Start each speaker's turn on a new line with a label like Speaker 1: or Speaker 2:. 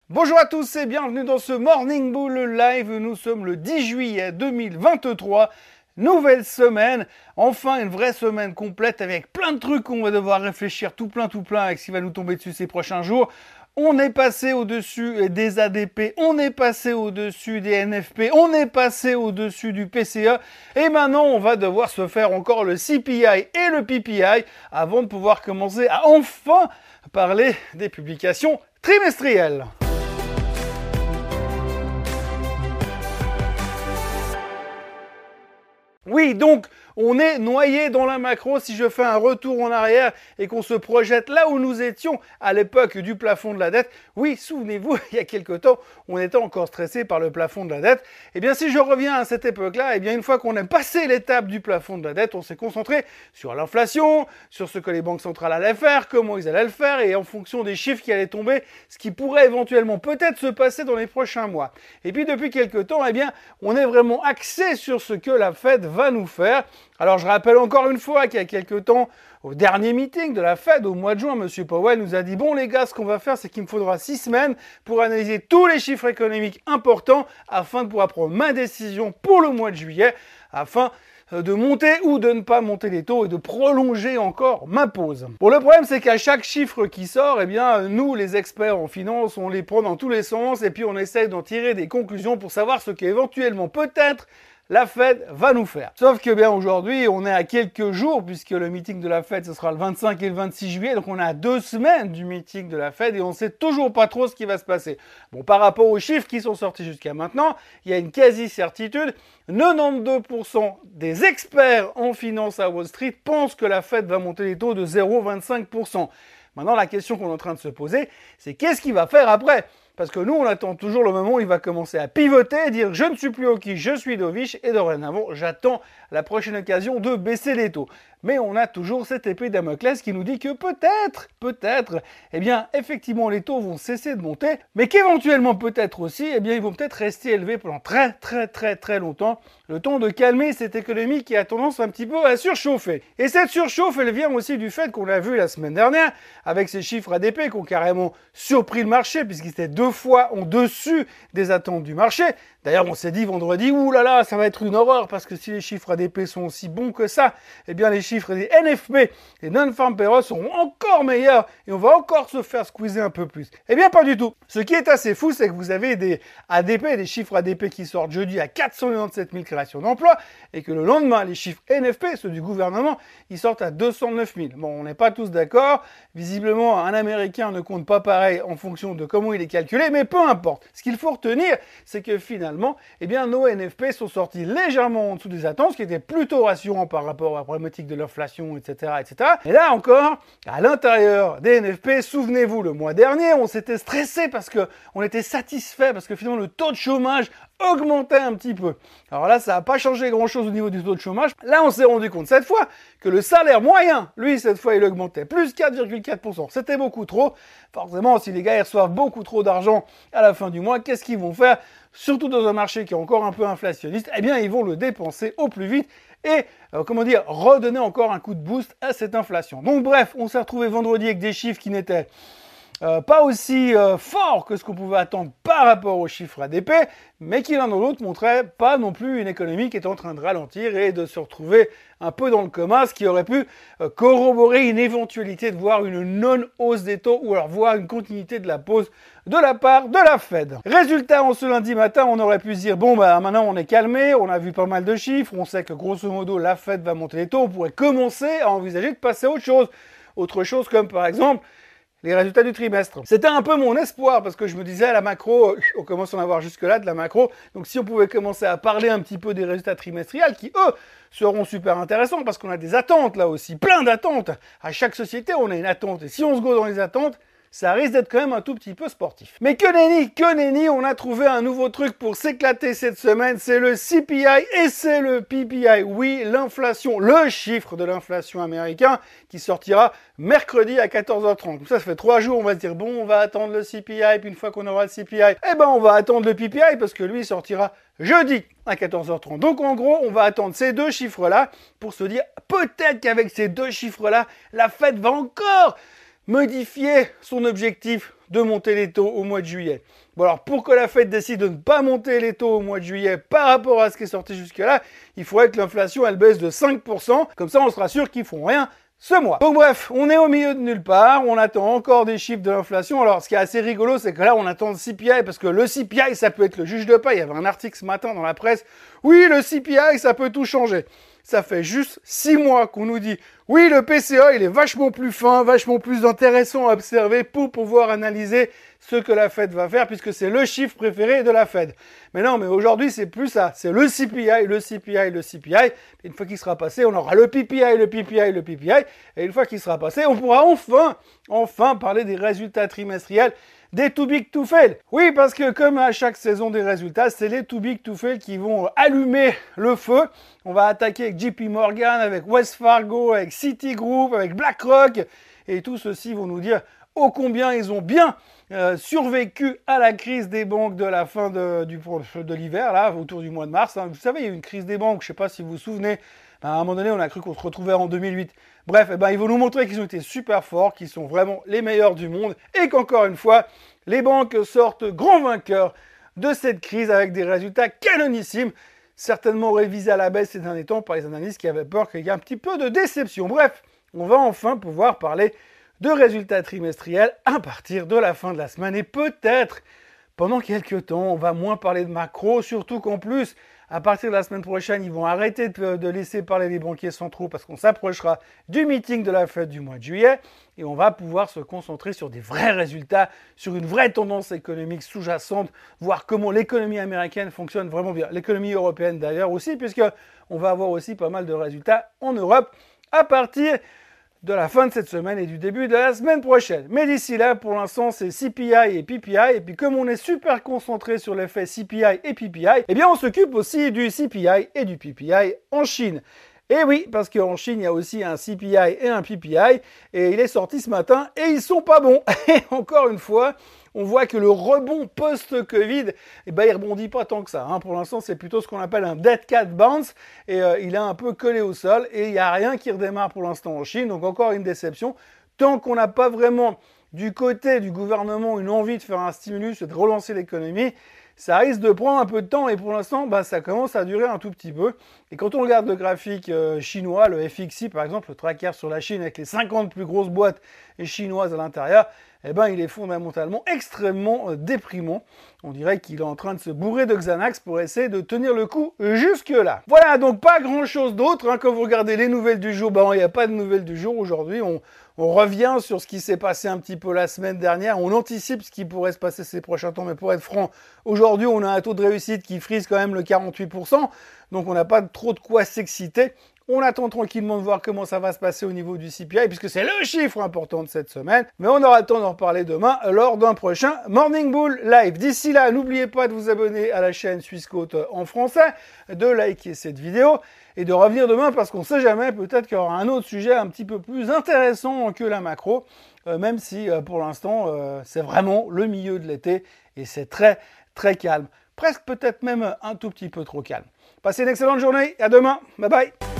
Speaker 1: Bonjour à tous et bienvenue dans ce Morning Bull Live. Nous sommes le 10 juillet 2023. Nouvelle semaine, enfin une vraie semaine complète avec plein de trucs qu'on va devoir réfléchir tout plein avec ce qui va nous tomber dessus ces prochains jours. On est passé au-dessus des ADP, on est passé au-dessus des NFP, on est passé au-dessus du PCE et maintenant on va devoir se faire encore le CPI et le PPI avant de pouvoir commencer à enfin parler des publications trimestrielles. Oui, donc on est noyé dans la macro. Si je fais un retour en arrière et qu'on se projette là où nous étions à l'époque du plafond de la dette, oui, souvenez-vous, il y a quelque temps, on était encore stressé par le plafond de la dette. Eh bien, si je reviens à cette époque-là, eh bien, une fois qu'on a passé l'étape du plafond de la dette, on s'est concentré sur l'inflation, sur ce que les banques centrales allaient faire, comment ils allaient le faire, et en fonction des chiffres qui allaient tomber, ce qui pourrait éventuellement peut-être se passer dans les prochains mois. Et puis, depuis quelque temps, eh bien, on est vraiment axé sur ce que la Fed va nous faire. Alors je rappelle encore une fois qu'il y a quelques temps, au dernier meeting de la Fed au mois de juin, M. Powell nous a dit « Bon les gars, ce qu'on va faire, c'est qu'il me faudra 6 semaines pour analyser tous les chiffres économiques importants afin de pouvoir prendre ma décision pour le mois de juillet, afin de monter ou de ne pas monter les taux et de prolonger encore ma pause. » Bon, le problème, c'est qu'à chaque chiffre qui sort, eh bien, nous, les experts en finance, on les prend dans tous les sens et puis on essaye d'en tirer des conclusions pour savoir ce qu'éventuellement peut-être la Fed va nous faire. Sauf que bien aujourd'hui, on est à quelques jours puisque le meeting de la Fed, ce sera le 25 et le 26 juillet. Donc on est à 2 semaines du meeting de la Fed et on sait toujours pas trop ce qui va se passer. Bon, par rapport aux chiffres qui sont sortis jusqu'à maintenant, il y a une quasi-certitude. 92% des experts en finance à Wall Street pensent que la Fed va monter les taux de 0,25%. Maintenant, la question qu'on est en train de se poser, c'est qu'est-ce qu'il va faire après ? Parce que nous, on attend toujours le moment où il va commencer à pivoter et dire « je ne suis plus au qui, je suis dovish » et dorénavant, j'attends la prochaine occasion de baisser les taux. Mais on a toujours cette épée Damoclès qui nous dit que peut-être, eh bien, effectivement, les taux vont cesser de monter, mais qu'éventuellement, peut-être aussi, eh bien, ils vont peut-être rester élevés pendant très longtemps, le temps de calmer cette économie qui a tendance un petit peu à surchauffer. Et cette surchauffe, elle vient aussi du fait qu'on l'a vu la semaine dernière, avec ces chiffres ADP qui ont carrément surpris le marché, puisqu'ils étaient 2 fois en dessus des attentes du marché. D'ailleurs, on s'est dit vendredi, ouh là là, ça va être une horreur, parce que si les chiffres ADP sont aussi bons que ça, eh bien les chiffres des NFP, les non-farm payrolls, seront encore meilleurs, et on va encore se faire squeezer un peu plus. Eh bien, pas du tout. Ce qui est assez fou, c'est que vous avez des ADP, des chiffres ADP qui sortent jeudi à 497 000 créations d'emplois, et que le lendemain, les chiffres NFP, ceux du gouvernement, ils sortent à 209 000. Bon, on n'est pas tous d'accord. Visiblement, un Américain ne compte pas pareil en fonction de comment il est calculé, mais peu importe. Ce qu'il faut retenir, c'est que finalement, eh bien, nos NFP sont sortis légèrement en dessous des attentes, ce qui était plutôt rassurant par rapport à la problématique de l'inflation, etc., etc. Et là encore, à l'intérieur des NFP, souvenez-vous, le mois dernier, on s'était stressé parce que on était satisfait, parce que finalement, le taux de chômage augmentait un petit peu. Alors là, ça n'a pas changé grand-chose au niveau du taux de chômage. Là, on s'est rendu compte cette fois que le salaire moyen, lui, cette fois, il augmentait. Plus 4,4%. C'était beaucoup trop. Forcément, si les gars ils reçoivent beaucoup trop d'argent à la fin du mois, qu'est-ce qu'ils vont faire ? Surtout dans un marché qui est encore un peu inflationniste, eh bien, ils vont le dépenser au plus vite et, redonner encore un coup de boost à cette inflation. Donc bref, on s'est retrouvé vendredi avec des chiffres qui n'étaient pas aussi fort que ce qu'on pouvait attendre par rapport aux chiffres ADP, mais qui l'un dans l'autre montrait pas non plus une économie qui est en train de ralentir et de se retrouver un peu dans le coma, ce qui aurait pu corroborer une éventualité de voir une non-hausse des taux ou alors voir une continuité de la pause de la part de la Fed. Résultat, en ce lundi matin, on aurait pu se dire, bon, bah maintenant on est calmé, on a vu pas mal de chiffres, on sait que grosso modo la Fed va monter les taux, on pourrait commencer à envisager de passer à autre chose. Autre chose comme par exemple les résultats du trimestre. C'était un peu mon espoir parce que je me disais à la macro, on commence à en avoir jusque-là de la macro, donc si on pouvait commencer à parler un petit peu des résultats trimestriels qui, eux, seront super intéressants parce qu'on a des attentes là aussi, plein d'attentes. À chaque société, on a une attente et si on se go dans les attentes, ça risque d'être quand même un tout petit peu sportif. Mais que nenni, on a trouvé un nouveau truc pour s'éclater cette semaine, c'est le CPI et c'est le PPI. Oui, l'inflation, le chiffre de l'inflation américain qui sortira mercredi à 14h30. Ça fait 3 jours, on va se dire, bon, on va attendre le CPI, puis une fois qu'on aura le CPI, eh ben, on va attendre le PPI parce que lui, il sortira jeudi à 14h30. Donc, en gros, on va attendre ces 2 chiffres-là pour se dire, peut-être qu'avec ces 2 chiffres-là, la Fed va encore modifier son objectif de monter les taux au mois de juillet. Bon alors, pour que la Fed décide de ne pas monter les taux au mois de juillet par rapport à ce qui est sorti jusque-là, il faudrait que l'inflation, elle baisse de 5%. Comme ça, on sera sûr qu'ils feront rien ce mois. Donc bref, on est au milieu de nulle part, on attend encore des chiffres de l'inflation. Alors ce qui est assez rigolo, c'est que là on attend le CPI, parce que le CPI ça peut être le juge de paix. Il y avait un article ce matin dans la presse, oui le CPI ça peut tout changer. Ça fait juste 6 mois qu'on nous dit, oui le PCE il est vachement plus fin, vachement plus intéressant à observer pour pouvoir analyser ce que la Fed va faire, puisque c'est le chiffre préféré de la Fed. Mais non, mais aujourd'hui c'est plus ça, c'est le CPI, le CPI, le CPI. Et une fois qu'il sera passé, on aura le PPI, le PPI, le PPI. Et une fois qu'il sera passé, on pourra enfin parler des résultats trimestriels des too big to fail. Oui, parce que comme à chaque saison des résultats, c'est les too big to fail qui vont allumer le feu. On va attaquer avec JP Morgan, avec Wells Fargo, avec Citigroup, avec BlackRock. Et tous ceux-ci vont nous dire ô combien ils ont bien survécu à la crise des banques de la fin de l'hiver, là, autour du mois de mars. Vous savez, il y a eu une crise des banques, je ne sais pas si vous vous souvenez. À un moment donné, on a cru qu'on se retrouvait en 2008. Bref, ils vont nous montrer qu'ils ont été super forts, qu'ils sont vraiment les meilleurs du monde et qu'encore une fois, les banques sortent grands vainqueurs de cette crise avec des résultats canonissimes, certainement révisés à la baisse ces derniers temps par les analystes qui avaient peur qu'il y ait un petit peu de déception. Bref, on va enfin pouvoir parler de résultats trimestriels à partir de la fin de la semaine et peut-être pendant quelques temps, on va moins parler de macro, surtout qu'en plus, à partir de la semaine prochaine, ils vont arrêter de laisser parler les banquiers centraux parce qu'on s'approchera du meeting de la Fed du mois de juillet et on va pouvoir se concentrer sur des vrais résultats, sur une vraie tendance économique sous-jacente, voir comment l'économie américaine fonctionne vraiment bien. L'économie européenne d'ailleurs aussi, puisque on va avoir aussi pas mal de résultats en Europe à partir de la fin de cette semaine et du début de la semaine prochaine. Mais d'ici là, pour l'instant, c'est CPI et PPI. Et puis comme on est super concentré sur l'effet CPI et PPI, eh bien on s'occupe aussi du CPI et du PPI en Chine. Et oui, parce qu'en Chine, il y a aussi un CPI et un PPI. Et il est sorti ce matin et ils sont pas bons. Et encore une fois, on voit que le rebond post-Covid, il rebondit pas tant que ça. Pour l'instant, c'est plutôt ce qu'on appelle un dead cat bounce. Et il est un peu collé au sol. Et il n'y a rien qui redémarre pour l'instant en Chine. Donc encore une déception. Tant qu'on n'a pas vraiment du côté du gouvernement une envie de faire un stimulus et de relancer l'économie, ça risque de prendre un peu de temps et pour l'instant, ça commence à durer un tout petit peu. Et quand on regarde le graphique chinois, le FXI par exemple, le tracker sur la Chine avec les 50 plus grosses boîtes chinoises à l'intérieur, il est fondamentalement extrêmement déprimant. On dirait qu'il est en train de se bourrer de Xanax pour essayer de tenir le coup jusque-là. Voilà, donc pas grand-chose d'autre. Quand vous regardez les nouvelles du jour, il n'y a pas de nouvelles du jour aujourd'hui. On revient sur ce qui s'est passé un petit peu la semaine dernière. On anticipe ce qui pourrait se passer ces prochains temps. Mais pour être franc, aujourd'hui, on a un taux de réussite qui frise quand même le 48%. Donc, on n'a pas trop de quoi s'exciter. On attend tranquillement de voir comment ça va se passer au niveau du CPI, puisque c'est le chiffre important de cette semaine. Mais on aura le temps d'en reparler demain lors d'un prochain Morning Bull Live. D'ici là, n'oubliez pas de vous abonner à la chaîne Suisse Côte en français, de liker cette vidéo et de revenir demain parce qu'on ne sait jamais, peut-être qu'il y aura un autre sujet un petit peu plus intéressant que la macro, même si pour l'instant, c'est vraiment le milieu de l'été et c'est très, très calme. Presque peut-être même un tout petit peu trop calme. Passez une excellente journée et à demain. Bye bye.